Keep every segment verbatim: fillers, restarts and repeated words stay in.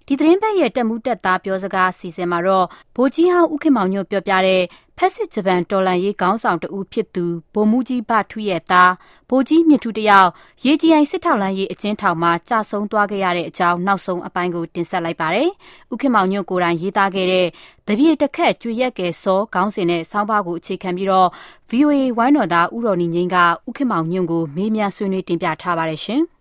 ဒီသတင်းပတ်ရဲ့တက်မှုတက်သားပြောစကားစီစဉ်မှာတော့ဗိုလ်ကြီးဟောင်းဦးခင်မောင်ညွန့်ပြောပြတဲ့ဖက်စစ်ဂျပန်တော်လှန်ရေးခေါင်းဆောင်တဦးဖြစ်သူဗိုလ်မှူးကြီးဘထွေရဲ့သားဗိုလ်ကြီးမြင့်ထူးတယောက်ရေကြီးအိုင်စစ်ထောက်လှမ်းရေးအကျဉ်းထောင်မှာကြာဆုံးသွားခဲ့ရတဲ့အကြောင်းနောက်ဆုံးအပိုင်းကိုတင်ဆက်လိုက်ပါတယ်။ဦးခင်မောင်ညွန့်ကိုယ်တိုင်ရေးသားခဲ့တဲ့တပြေတခက်ကျွေရက်ကဲစောခေါင်းစဉ်နဲ့ဆောင်းပါးကိုအခြေခံပြီးတော့ ဗီအိုအေ ဝိုင်းတော်သားဦးတော်နီငိမ့်ကဦးခင်မောင်ညွန့်ကိုမေးမြန်းဆွေးနွေးတင်ပြထားပါတယ်ရှင်။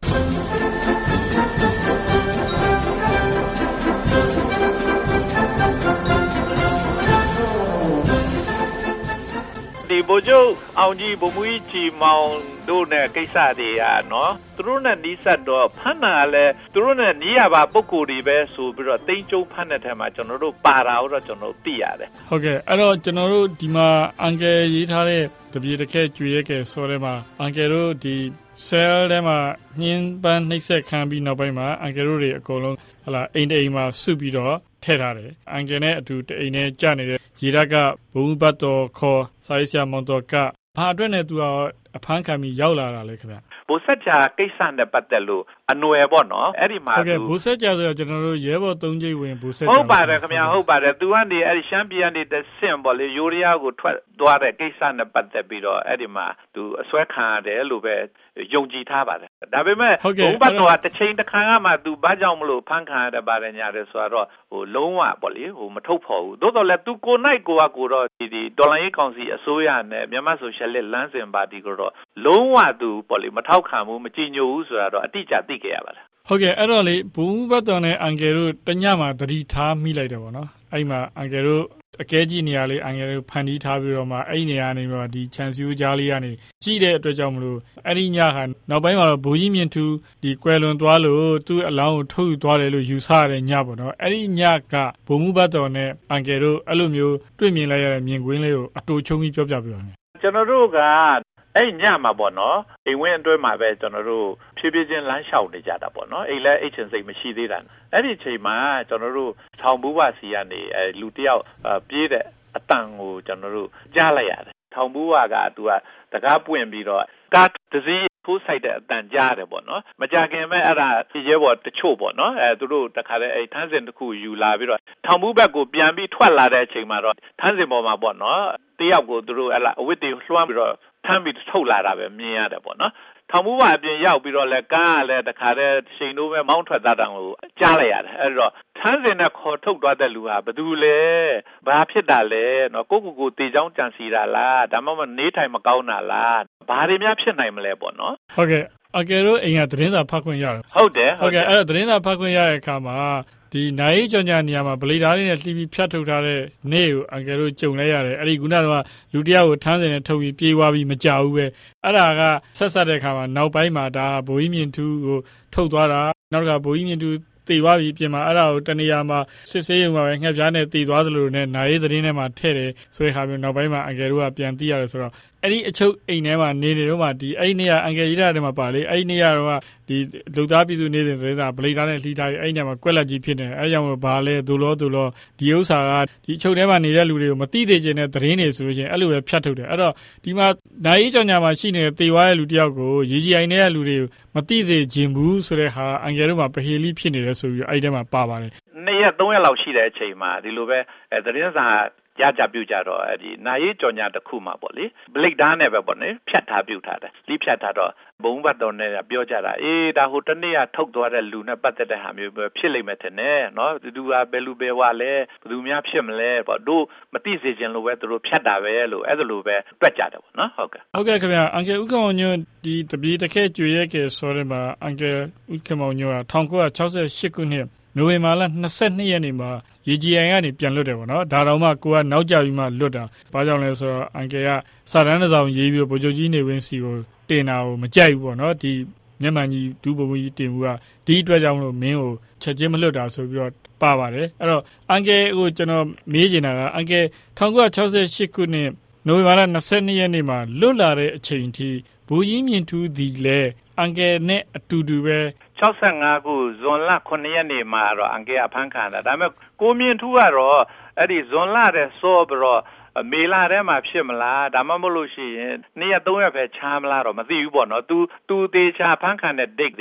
ဒီဗိုလ်ချုပ်အောင်ကြီးဗိုလ်မှူးကြီးကြီးမောင်တို့နဲ့ကိစ္စတွေကနော်သူတို့နဲ့နီးစပ်တော့ဖမ်းတာလည်းသူတို့နဲ့နီးရပါပုံကိုယ်တွေပဲဆိုပြီးတော့တိန်းကျုံဖမ်းတဲ့ထဲမှာကျွန်တော်တို့ပါတာတော့ကျွန်တော်သိရတယ်ဟုတ်ကဲ့အဲ့တော့ကျွန်တော်တို့ဒီမှာအန်ကယ်ရေးထားတဲ့တပြေတခဲကျွေရဲကဲဆိုတဲ့မှာအန်ကယ်တို့ဒီဆဲလ်ထဲမှာညင်းပန်းနှိပ်စက်ခံပြီးနောက်ပိုင်းမှာအန်ကယ်တို့တွေအကုန်လုံးဟလာအိမ်တိမ်မှာစုပြီးတော့ထည့်ထားတယ်အန်ကယ်နဲ့အတူအိမ်နဲ့ကြာနေတဲ့ရေရက်ကဘုံဘတ်တော်ခေါ်စာရေးဆရာမောင်တော်ကဘာအတွက်နဲ့သူကအဖမ်းခံပြီးရောက်လာတာလဲခင်ဗျဘိုးဆက်ကြာကိစ္စနဲ့ပတ်သက်လို့အနွယ်ပေါ့နော်အဲ့ဒီမှာဟုတ်ကဲ့ဘိုးဆက်ကြာဆိုတော့ကျွန်တော်တို့ရဲဘော်သုံးကြိမ်ဝင်ဘိုးဆက်ကြာဟုတ်ပါတယ်ခင်ဗျာဟုတ်ပါတယ်သူကနေအဲ့ဒီရှမ်းပြည်ကနေတဆင့်ပေါ့လေယူရီးယားကိုထွက်သွားတဲ့ကိစ္စနဲ့ပတ်သက်ပြီးတော့အဲ့ဒီမှာသူအစွဲခံရတယ်လို့ပဲယုံကြည်ထားပါတယ်ဒါပေမဲ့ဘုံဘတ်တော်ကတစ်ချိန်တစ်ခါကမှသူဘာကြောင့်မလို့ဖမ်းခံရတဲ့ပါတယ်ညာတယ်ဆိုတော့ဟိုလုံးဝပေါ့လေဟိုမထုတ်ဖော်ဘူးသို့တော်လည်းသူကိုနိုင်ကိုကကိုတော့ဒီဒီဒေါ်လာရေးကောင်စီအစိုးရနဲ့မြန်မာဆိုရှယ်လစ်လမ်းစဉ်ပါတီကိုတော့လုံးဝသူပေါ့လေမထောက်ခံဘူးမကြည်ညိုဘူးဆိုတာတော့အတိအကျသိခဲ့ရပါတယ်ဟုတ်ကဲ့အဲ့တော့လေဘုံဘတ်တော်နဲ့အန်ကယ်တို့တညမှာသတိထားမိလိုက်တယ်ပေါ့နော်အဲ့မှာအန်ကယ်တို့အကဲကြီးနေရာလေးအန်ကယ်တို့ဖန်တီးထားပြီးတော့မှအဲ့နေရာနေပြီးတော့ဒီချန်စီယိုကြားလေးကနေကြည့်တဲ့အတွက်ကြောင့်မလို့အဲ့ဒီညဟာနောက်ပိုင်းမှာတော့ဘိုးကြီးမြင့်ထူးဒီကွယ်လွန်သွားလို့သူ့အလောင်းကိုထုတ်ယူသွားတယ်လို့ယူဆရတဲ့ညပေါ့နော်အဲ့ဒီညကဘုံမှုဘတ်တော်နဲ့အန်ကယ်တို့အဲ့လိုမျိုးတွေ့မြင်လိုက်ရတဲ့မြင်ကွင်းလေးကိုအတူချုံပြီးပြောပြပြပါမယ်ကျွန်တော်တို့ကအဲ့ညမှာပေါ့နော်အိမ်ဝင်းအတွင်းမှာပဲကျွန်တော်တို့ဖြည်းဖြည်းချင်းလမ်းလျှောက်နေကြတာပေါ့နော်အိမ်လဲအိတ်ချင်စိတ်မရှိသေးတာအဲ့ဒီချိန်မှာကျွန်တော်တို့ထောင်ဘူးပါစီကနေအဲလူတယောက်ပြေးတဲ့အတန်ကိုကျွန်တော်တို့ကြားလိုက်ရတယ်ထောင်ဘူးပါကသူကတကားပွင့်ပြီးတော့ကားတစည်းထိုးဆိုင်တဲ့အတန်ကြားတယ်ပေါ့နော်မကြခင်မဲ့အဲ့ဒါရဲဘော်တချို့ပေါ့နော်အဲသူတို့တခါတည်းအဲထန်းစင်တစ်ခုယူလာပြီးတော့ထောင်ဘူးဘက်ကိုပြန်ပြီးထွက်လာတဲ့အချိန်မှာတော့ထန်းစင်ပေါ်မှာပေါ့နော်တယောက်ကိုသူတို့အဲ့လာအဝတ်တွေလွှမ်းပြီးတော့ထမ်းပြီးထုတ်လာတာပဲမြင်ရတယ်ပေါ့နော်ထောင်မှုပါအပြင်ရောက်ပြီးတော့လဲကားကလည်းတခါတည်းချိန်တို့ပဲမောင်းထွက်သားတောင်ကိုကြားလိုက်ရတယ်အဲ့တော့ထမ်းစင်နဲ့ခေါ်ထုတ်သွားတဲ့လူဟာဘယ်သူလဲဘာဖြစ်တာလဲနော်ကိုကိုကိုတေချောင်းကြံစီတာလားဒါမှမဟုတ်နေထိုင်မကောင်းတာလားဘာတွေများဖြစ်နိုင်မလဲပေါ့နော်ဟုတ်ကဲ့အကယ်လို့အိမ်ကသတင်းစာဖတ်ခွင့်ရတယ်ဟုတ်တယ်ဟုတ်ကဲ့အဲ့တော့သတင်းစာဖတ်ခွင့်ရတဲ့အခါမှာဒီနိုင်ကြောင်ညာနေရာမှာဗလိဓာတ်လေးနဲ့လှီးပြီးဖြတ်ထုတ်ထားတဲ့နေ့ကိုအန်ကယ်တို့ကြုံလိုက်ရတယ်အဲ့ဒီခုနကတော့လူတယောက်ကိုထမ်းစင်နဲ့ထုတ်ပြီးပြေးသွားပြီးမကြောက်ဘူးပဲအဲ့ဒါကဆက်ဆက်တဲ့အခါမှာနောက်ပိုင်းမှာဒါဘိုးကြီးမြင့်ထူးကိုထုတ်သွားတာနောက်တစ်ခါဘိုးကြီးမြင့်ထူးတည်သွားပြီးပြင်မှာအဲ့ဒါကိုတနေရာမှာစစ်ဆေးရုံမှာပဲငှက်ပြားနဲ့တည်သွားသလိုနဲ့နိုင်သတင်းထဲမှာထည့်တယ်ဆိုတဲ့ခါမျိုးနောက်ပိုင်းမှာအန်ကယ်တို့ကပြန်သိရတယ်ဆိုတော့အဲ့ဒီအချုပ်အိမ်ထဲမှာနေနေတော့မှဒီအဲ့ဒီနေရာအန်ကယ်ကြီးတဲ့မှာပါလေအဲ့ဒီနေရာတော့ဒီလူသားပြည်သူနေစဉ်သတင်းစာဗလိဓာတ်နဲ့လှီးထားပြီးအဲ့ဒီနေရာမှာကွက်လက်ကြီးဖြစ်နေတယ်အဲ့ကြောင့်လို့ဘာလဲသူလောသူလောဒီဥစ္စာကဒီအချုပ်ထဲမှာနေတဲ့လူတွေကိုမသိသေးခြင်းနဲ့သတင်းတွေဆိုလို့ချင်းအဲ့လိုပဲဖြတ်ထုတ်တယ်အဲ့တော့ဒီမှာနိုင်ကြောင်ညာမှာရှိနေတဲ့တေဝါရဲ့လူတယောက်ကိုရေကြီးအိုင်တဲ့လူတွေကိုမသိစေခြင်းဘူးဆိုတဲ့ဟာအန်ကယ်တို့မှာပဟေလိဖြစ်နေတယ်ဆိုပြီးအဲ့ဒီထဲမှာပါပါတယ်နှစ်ရက်သုံးရက်လောက်ရှိတဲ့အချိန်မှာဒီလိုပဲသတင်းစာရကြပြုကြတော့ဒီနာရေးကြော်ညာတစ်ခုမှာပေါ့လေဘလိတ်ဓာတ်နဲ့ပဲပေါ့လေဖြတ်ထားပြုတ်ထားတယ်လိဖြတ်ထားတော့ဘုံဘတ်တော်နဲ့ပြောကြတာအေးဒါဟိုတနေ့ကထုတ်သွားတဲ့လူနဲ့ပတ်သက်တဲ့ဟာမျိုးပဲဖြစ်လိမ့်မယ်ထင်တယ်နော်သူကဘယ်လူပဲဝါလဲဘယ်သူများဖြစ်မလဲပေါ့တို့မသိစေချင်လို့ပဲသူတို့ဖြတ်တာပဲလို့အဲ့ဒါလိုပဲတွက်ကြတယ်ပေါ့နော်ဟုတ်ကဲ့ဟုတ်ကဲ့ခင်ဗျာအန်ကယ်ဦးခင်မောင်ညွန့်ဒီတပီတခဲကျွေရဲကဲဆိုရင်မှာအန်ကယ်ဦးခင်မောင်ညွန့်က၁၉၆၈ခုနှစ်နိုဝင်ဘာလ၂၂ရက်နေ့မှာရေကြီးအိုင်ကနေပြန်လွတ်တယ်ပေါ့နော်ဒါတော့မှကိုကနောက်ကျပြီးမှလွတ်တာဘာကြောင့်လဲဆိုတော့အန်ကယ်ကစာတန်းတစ်စောင်ရေးပြီးဗိုလ်ချုပ်ကြီးနေဝင်းစီကိုတင်တာကိုမကြိုက်ဘူးပေါ့နော်ဒီမျက်မှန်ကြီးဒူးဗိုလ်မှူးကြီးတင်မှုကဒီအတွက်ကြောင့်မလို့မင်းကိုချက်ချင်းမလွတ်တာဆိုပြီးတော့ပါပါတယ်အဲ့တော့အန်ကယ်ကိုကျွန်တော်မေးချင်တာကအန်ကယ်၁၉၆၈ခုနှစ်နိုဝင်ဘာလ၂၂ရက်နေ့မှာလွတ်လာတဲ့အချိန်ထိဘူကြီးမြင့်ထူးဒီလေအန်ကယ်နဲ့အတူတူပဲ၆၅ခုဇွန်လခုနှစ်ရက်နေ့မှာတော့အန်ကယ်အဖမ်းခံတာဒါပေမဲ့ကိုမြင့်ထူးကတော့အဲ့ဒီဇွန်လတဲ့စောပြီးတော့မေလာထဲမှာဖြစ်မလားဒါမှမဟုတ်လို့ရှိရင်နေ့ရက်သုံးရက်ပဲချားမလားတော့မသိဘူးပေါ့နော် तू तू တေချာဖမ်းခံတဲ့ date တွေဟ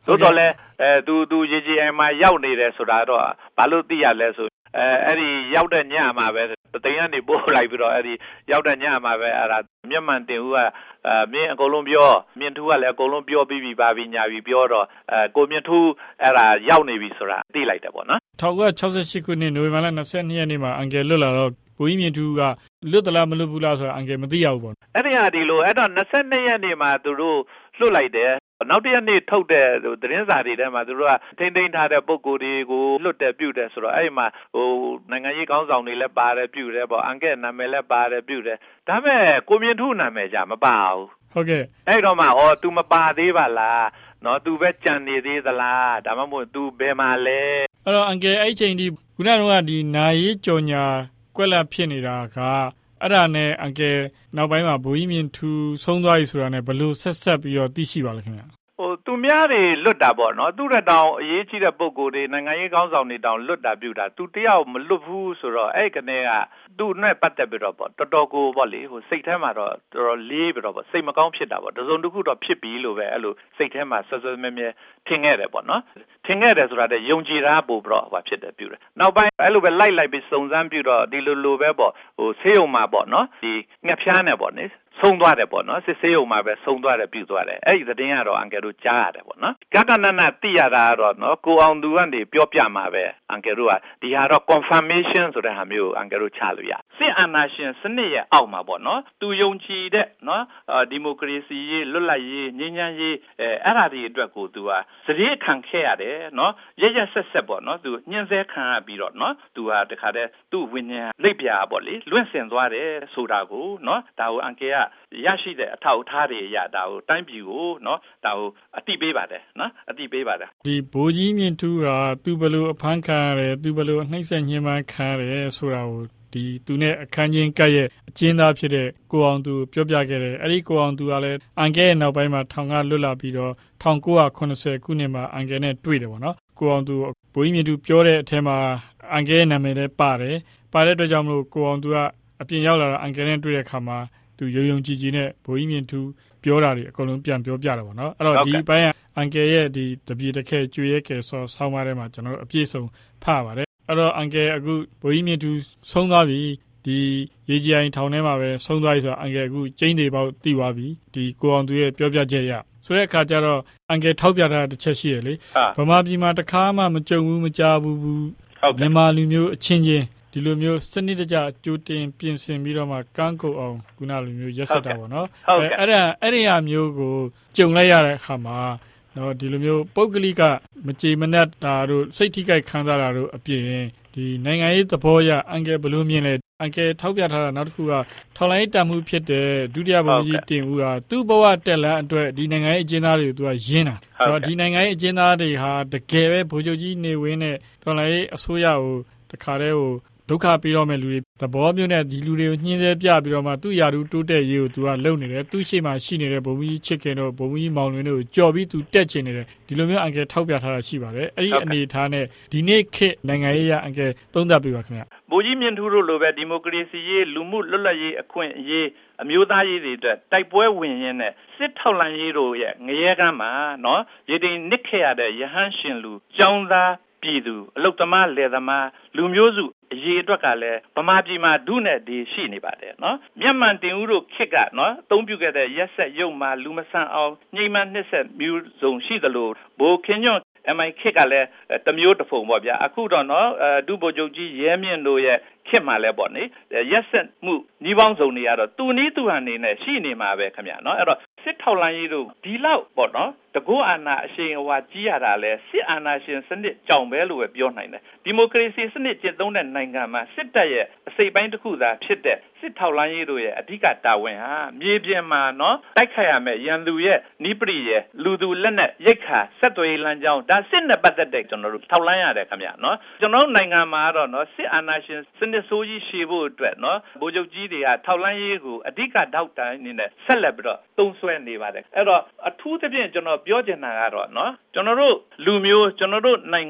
သို့တော်လည်းအဲသူသူရေကြီးအိမ်မှာရောက်နေတယ်ဆိုတာတော့ဘာလို့သိရလဲဆိုအဲအဲ့ဒီရောက်တဲ့ညမှာပဲတသိန်းကနေပို့လိုက်ပြီးတော့အဲ့ဒီရောက်တဲ့ညမှာပဲအဲ့ဒါမျက်မှန်တင်ဦးကအဲမြင်းအကုန်လုံးပြောမြင်းထူးကလည်းအကုန်လုံးပြောပြီးပြီပါပြီညာပြီပြောတော့အဲကိုမြင်းထူးအဲ့ဒါရောက်နေပြီဆိုတာသိလိုက်တယ်ပေါ့နော်၁၉၆၈ခုနှစ်နိုဝင်ဘာလ၂၂ရက်နေ့မှာအန်ကယ်လွတ်လာတော့ကိုကြီးမြင့်ထူးကလွတ်သလားမလွတ်ဘူးလားဆိုတာအန်ကယ်မသိရဘူးပေါ့အဲ့ဒီဟာဒီလိုအဲ့တော့၂၂ရက်နေ့မှာသူတို့လွတ်လိုက်တယ်နောက်တစ်ရက်နေ့ထုတ်တဲ့သတင်းစာတွေထဲမှာသူတို့ကထိမ့်သိမ်းထားတဲ့ပုံကိုယ်တွေကိုလွတ်တယ်ပြုတယ်ဆိုတော့အဲ့ဒီမှာဟိုနိုင်ငံရေးခေါင်းဆောင်တွေလည်းပါတယ်ပြုတယ်ပေါ့အန်ကဲနာမည်လည်းပါတယ်ပြုတယ်ဒါပေမဲ့ကိုမြင့်ထူးနာမည်じゃမပါဘူးဟုတ်ကဲ့အဲ့တော့မှဩ तू မပါသေးပါလားနော် तू ပဲကြံနေသေးသလားဒါမှမဟုတ် तू ဘယ်မှာလဲအဲ့တော့အန်ကယ်အဲ့ချိန်ဒီခုနကတော့ဒီနာရေးကြော်ညာကွက်လက်ဖြစ်နေတာကအဲ့ဒါနဲ့အန်ကယ်နောက်ပိုင်းမှာဘိုးကြီးမြင့်ထူဆုံးသွားပြီဆိုတာနဲ့ဘယ်လိုဆက်ဆက်ပြီးတော့သိရှိပါလဲခင်ဗျာဟိုသူများတွေလွတ်တာပေါ့နော်သူ့ရတောင်အရေးကြီးတဲ့ပုံကိုယ်တွေနိုင်ငံရေးခေါင်းဆောင်တွေတောင်လွတ်တာပြုတာသူတယောက်မလွတ်ဘူးဆိုတော့အဲ့ကနေကသူ့နဲ့ပတ်သက်ပြီးတော့ပေါ့တော်တော်ကိုပေါ့လေဟိုစိတ်ထဲမှာတော့တော်တော်လေးပြီးတော့ပေါ့စိတ်မကောင်းဖြစ်တာပေါ့တစုံတစ်ခုတော့ဖြစ်ပြီလို့ပဲအဲ့လိုစိတ်ထဲမှာဆွဆွမဲမဲထင်ခဲ့တယ်ပေါ့နော်ထင်ခဲ့တယ်ဆိုတာတဲ့ယုံကြည်တာပို့ပြီးတော့ဟိုဖြစ်တယ်ပြုတယ်နောက်ပိုင်းအဲ့လိုပဲလိုက်လိုက်ပြီးစုံစမ်းပြီးတော့ဒီလိုလိုပဲပေါ့ဟိုဆေးရုံမှာပေါ့နော်ဒီငှက်ဖျားနဲ့ပေါ့နေဆုံးသွားတယ်ပေါ့နော်စစ်ဆေးရုံမှာပဲဆုံးသွားတယ်ပြုသွားတယ်အဲ့ဒီသတင်းကတော့အန်ကယ်တို့ကြားရတယ်ပေါ့နော်ကကနနသိရတာကတော့နော်ကိုအောင်သူကနေပြောပြမှာပဲအန်ကယ်တို့ကဒီဟာတော့ confirmation ဆိုတဲ့ဟာမျိုးအန်ကယ်တို့ချလို့ရစစ်အာဏာရှင်စနစ်ရဲ့အောက်မှာပေါ့နော်သူယုံကြည်တဲ့နော်ဒီမိုကရေစီရေးလွတ်လပ်ရေးငြိမ်းချမ်းရေးအဲအဲ့ဒါတွေအတွက်ကိုသူကစရေခံခဲ့ရတယ်နော်ရရဆက်ဆက်ပေါ့နော်သူညှင်းဆဲခံရပြီးတော့နော်သူဟာတခါတည်းသူ့ဝိညာဉ်လိပ်ပြာပေါ့လေလွင့်စင်သွားတယ်ဆိုတာကိုနော်ဒါကိုအန်ကယ်ကရရှိတဲ့အထောက်အထားတွေအရဒါကိုတိုင်းပြည်ကိုနော်ဒါကိုအတိပေးပါတယ်နော်အတိပေးပါတယ်ဒီဘိုးကြီးမြင့်ထူးကသူဘယ်လိုအဖမ်းခံရတယ်သူဘယ်လိုနှိမ့်ဆက်ညှဉ်းပန်းခံရတယ်ဆိုတာကိုဒီသူနဲ့အခန်းချင်းကပ်ရဲ့အကျဉ်းသားဖြစ်တဲ့ကိုအောင်သူပြောပြခဲ့တယ်အဲ့ဒီကိုအောင်သူကလည်းအန်ကယ်ရဲ့နောက်ပိုင်းမှာထောင်ကလွတ်လာပြီးတော့၁၉၇၀ခုနှစ်မှာအန်ကယ်နဲ့တွေ့တယ်ပေါ့နော်ကိုအောင်သူဘိုးကြီးမြင့်ထူးပြောတဲ့အထက်မှာအန်ကယ်ရဲ့နာမည်လည်းပါတယ်ပါတဲ့အတွက်ကြောင့်မလို့ကိုအောင်သူကအပြင်ရောက်လာတော့အန်ကယ်နဲ့တွေ့တဲ့အခါမှာသူယုံယုံကြည်ကြည်နဲ့ဘိုးကြီးမြင့်ထူးပြောတာတွေအကုန်လုံးပြန်ပြောပြတာပေါ့နော်အဲ့တော့ဒီဘက်အန်ကယ်ရဲ့ဒီတပြေတခဲကျွေရဲကဲဆောဆောင်းပါးထဲမှာကျွန်တော်တို့အပြည့်စုံဖတ်ပါတယ်အဲ့တော့အန်ကယ်အခုဘိုးကြီးမြင့်ထူးဆုံးသွားပြီဒီရေကြီးအိမ်ထောင်ထဲမှာပဲဆုံးသွားပြီဆိုတော့အန်ကယ်အခုကျင်းတွေပေါက်တိသွားပြီဒီကိုအောင်သူရဲ့ပြောပြချက်ရဆိုတဲ့အခါကျတော့အန်ကယ်ထောက်ပြထားတဲ့တစ်ချက်ရှိရလေဗမာပြည်မှာတခါမှမကြုံဘူးမကြားဘူးမြန်မာလူမျိုးအချင်းချင်းဒီလိုမျိုးစနစ်တကျကြိုတင်ပြင်ဆင်ပြီးတော့မှကန်းကုတ်အောင်ခုနလိုမျိုးရက်စက်တာပေါ့နော်အဲအဲ့ဒါအဲ့ဒီအမျိုးကိုကြုံလိုက်ရတဲ့အခါမှာနော်ဒီလိုမျိုးပုဂ္ဂလိကမကြေမနက်တာတို့စိတ်ထိခိုက်ခံစားတာတို့အပြင်ဒီနိုင်ငံရေးသဘောအရအန်ကယ်ဘယ်လိုမြင်လဲအန်ကယ်ထောက်ပြထားတာနောက်တစ်ခုကထော်လိုင်းတန်မှုဖြစ်တဲ့ဒုတိယဗိုလ်ကြီးတင်ဦးကသူ့ဘဝတက်လန်းအတွက်ဒီနိုင်ငံရေးအကျဉ်းသားတွေကိုသူကရင်းတာဆိုတော့ဒီနိုင်ငံရေးအကျဉ်းသားတွေဟာတကယ်ပဲဗိုလ်ချုပ်ကြီးနေဝင်းနဲ့ထော်လိုင်းအစိုးရကိုတခါတည်းဟိုဒုက္ခပေးတော့မဲ့လူတွေသဘောမျိုးနဲ့ဒီလူတွေကိုညှင်းဆဲပြပြီးတော့မှသူ့ယာတူတိုးတက်ရေးကိုသူကလုပ်နေတယ်သူ့ရှေ့မှာရှိနေတဲ့ဘုံကြီးချစ်ခင်တို့ဘုံကြီးမောင်လွင်တို့ကိုကြော်ပြီးသူတက်ချင်နေတယ်ဒီလိုမျိုးအန်ကယ်ထောက်ပြထားတာရှိပါတယ်အဲ့ဒီအနေအထားနဲ့ဒီနေ့ခေတ်နိုင်ငံရေးအန်ကယ်သုံးသပ်ပြပါခင်ဗျဘိုးကြီးမြင့်ထူးတို့လိုပဲဒီမိုကရေစီရေးလူမှုလွတ်လပ်ရေးအခွင့်အရေးအမျိုးသားရေးတွေအတွက်တိုက်ပွဲဝင်ရင်းနဲ့စစ်ထောက်လှမ်းရေးတို့ရဲ့ငရဲကမ်းမှာနော်ရေတိမ်နစ်ခဲ့ရတဲ့ရဟန်းရှင်လူကျောင်းသားပြည်သူအလုတ်သမားလယ်သမားလူမျိုးစုအရေးအတွက်ကလည်းဗမာပြည်မှာဒုနဲ့ဒီရှိနေပါတယ်နော်မျက်မှန်တင်ဦးတို့ခစ်ကနော်အသုံးပြုခဲ့တဲ့ရက်ဆက်ရုပ်မှာလူမဆန်အောင်ညှိမှန်းနှစ်ဆက်မျိုးစုံရှိသလိုဘိုးခင်ညွန့်အမိုင်ခစ်ကလည်းတမျိုးတစ်ဖုံပေါ့ဗျာအခုတော့နော်ဒုဗိုလ်ချုပ်ကြီးရဲမြင့်တို့ရဲ့ခစ်မှာလဲပေါ့နိရက်ဆက်မှုညီပေါင်းစုံတွေကတော့သူနီးသူဟန်နေနဲ့ရှိနေမှာပဲခင်ဗျာနော်အဲ့တော့စစ်ထောက်လှမ်းရေးတို့ဒီလောက်ပေါ့နော်တကောအာဏာအရှိန်အဝါကြီးရတာလဲစစ်အာဏာရှင်စနစ်ကြောင့်ပဲလို့ပဲပြောနိုင်တယ်ဒီမိုကရေစီစနစ်ကျင့်သုံးတဲ့နိုင်ငံမှာစစ်တပ်ရဲ့အစိပ်ပိုင်းတစ်ခုသာဖြစ်တဲ့စစ်ထောက်လှမ်းရေးတို့ရဲ့အဓိကတာဝန်ဟာမြေပြင်မှာနော်တိုက်ခိုက်ရမယ်ရန်သူရဲ့နိပရိရဲ့လူသူလက်နက်ရိတ်ခါဆက်သွယ်ရေးလမ်းကြောင်းဒါစစ်နဲ့ပတ်သက်တဲ့ကျွန်တော်တို့ထောက်လှမ်းရတယ်ခင်ဗျာနော်ကျွန်တော်နိုင်ငံမှာတော့နော်စစ်အာဏာရှင်စနစ်ဆိုးကြီးရှေ့ဖို့အတွက်နော်ဗိုလ်ချုပ်ကြီးတွေကထောက်လှမ်းရေးကိုအဓိကထောက်တိုင်းနေနဲ့ဆက်လက်ပြီးတော့သုံးစွဲနေပါတယ်အဲ့တော့အထူးသဖြင့်ကျွန်တော်ပြောချင်တာကတော့နော်ကျွန်တော်တို့လူမျိုးကျွန်တော်တို့နိုင်ငံ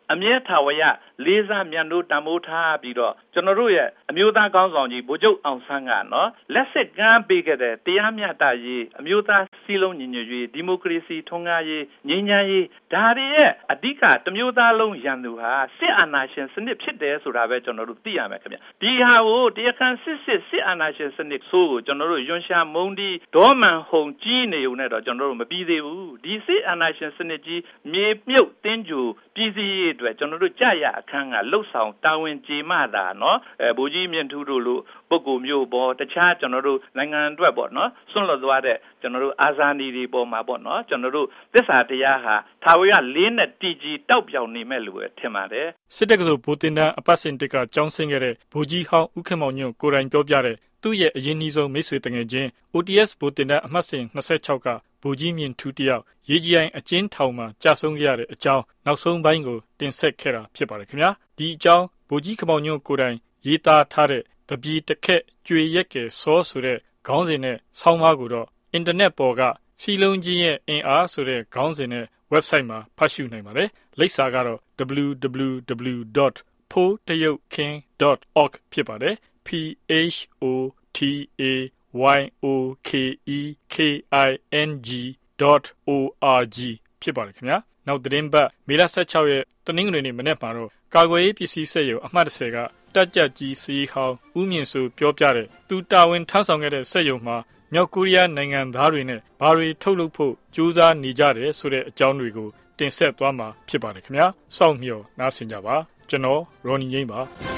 အမြဲထာဝရလေးစားမြတ်လို့တမိုးထားပြီးတော့ကျွန်တော်တို့ရဲ့အမျိုးသားကောင်းဆောင်ကြီးဗိုလ်ချုပ်အောင်ဆန်းကနော်လက်စစ်ကမ်းပေးခဲ့တဲ့တရားမျှတရေးအမျိုးသားစည်းလုံးညီညွတ်ရေးဒီမိုကရေစီထွန်းကားရေးငြိမ်းချမ်းရေးဒါတွေရဲ့အဓိကတစ်မျိုးသားလုံးရန်သူဟာစစ်အာဏာရှင်စနစ်ဖြစ်တယ်ဆိုတာပဲကျွန်တော်တို့သိရမယ်ခင်ဗျဒီဟာကိုတရားခံစစ်စစ်စစ်အာဏာရှင်စနစ်ဆိုးကိုကျွန်တော်တို့ယွန်ရှာမုံဒီဒေါ်မန်ဟုံကြီးနေုံနဲ့တော့ကျွန်တော်တို့မပြီးသေးဘူးဒီစစ်အာဏာရှင်စနစ်ကြီးမြေမြုပ်တင်းကျူပြည်စည်းရေးအတွက်ကျွန်တော်တို့ကြာရအခန်းကလှုပ်ဆောင်တာဝန်ကြေမတာနော်အဲဗိုလ်ကြီးမြင့်ထူးတို့လိုပုဂ္ဂိုလ်မျိုးပေါ်တခြားကျွန်တော်တို့နိုင်ငံအတွက်ပေါ့နော်ဆွန့်လွတ်သွားတဲ့ကျွန်တော်တို့အာဇာနည်တွေပေါ်မှာပေါ့နော်ကျွန်တော်တို့သစ္စာတရားဟာထာဝရလေးနဲ့တည်ကြည်တောက်ပြောင်နေမဲ့လို့ပဲထင်ပါတယ်စစ်တပ်ကဆိုဗိုလ်တင်တန်းအပတ်စဉ်တစ်ကကြောင်းဆင်းခဲ့တဲ့ဗိုလ်ကြီးဟောင်းဦးခင်မောင်ညွန့်ကိုယ်တိုင်ပြောပြတဲ့သူ့ရဲ့အရင်နှီးဆုံးမိတ်ဆွေတငယ်ချင်း O T S ဗိုလ်တင်တန်းအမှတ်စဉ်၂၆ကဗိုလ်ကြီးမြင့်ထူးတယောက်ရေကြီးအိုင်အကျဉ်းထောင်မှာကြာဆုံးခဲ့ရတဲ့အကြောင်းနောက်ဆုံးပိုင်းကိုတင်ဆက်ခဲ့တာဖြစ်ပါတယ်ခင်ဗျာဒီအကြောင်းဗိုလ်ကြီးခင်မောင်ညွန့်ကိုယ်တိုင်ရေးသားထားတဲ့တပီတစ်ခက်ကြွေရက်ကယ်စောဆိုတဲ့ခေါင်းစဉ်နဲ့ဆောင်းပါးကိုတော့အင်တာနက်ပေါ်ကစီလုံးချင်းရဲ့အင်အားဆိုတဲ့ခေါင်းစဉ်နဲ့ website မှာဖတ်ရှုနိုင်ပါတယ်လိပ်စာကတော့ w w w dot po tayok king dot org ဖြစ်ပါတယ် p h o t a y o k e k i n g dot org ဖြစ်ပါတယ်ခင်ဗျာနောက်သတင်းပတ်မေလ၁၆ရက်တနင်္ဂနွေနေ့မနေ့မှာတော့ကာကွယ်ရေးပစ္စည်းစက်ရုံအမှတ်၁၀ကတက်ကြကြီးစီဟောင်းဦးမြင့်စိုးပြောပြတဲ့သူတာဝန်ထမ်းဆောင်ခဲ့တဲ့စက်ရုံမှာမြောက်ကိုရီးယားနိုင်ငံသားတွေနဲ့ဘာတွေထုတ်လုပ်ဖို့ကြိုးစားနေကြတယ်ဆိုတဲ့အကြောင်းတွေကိုတင်ဆက်သွားမှာဖြစ်ပါတယ်ခင်ဗျာစောင့်မျှော်နားဆင်ကြပါကျွန်တော်ရော်နီငိမ့်ပါ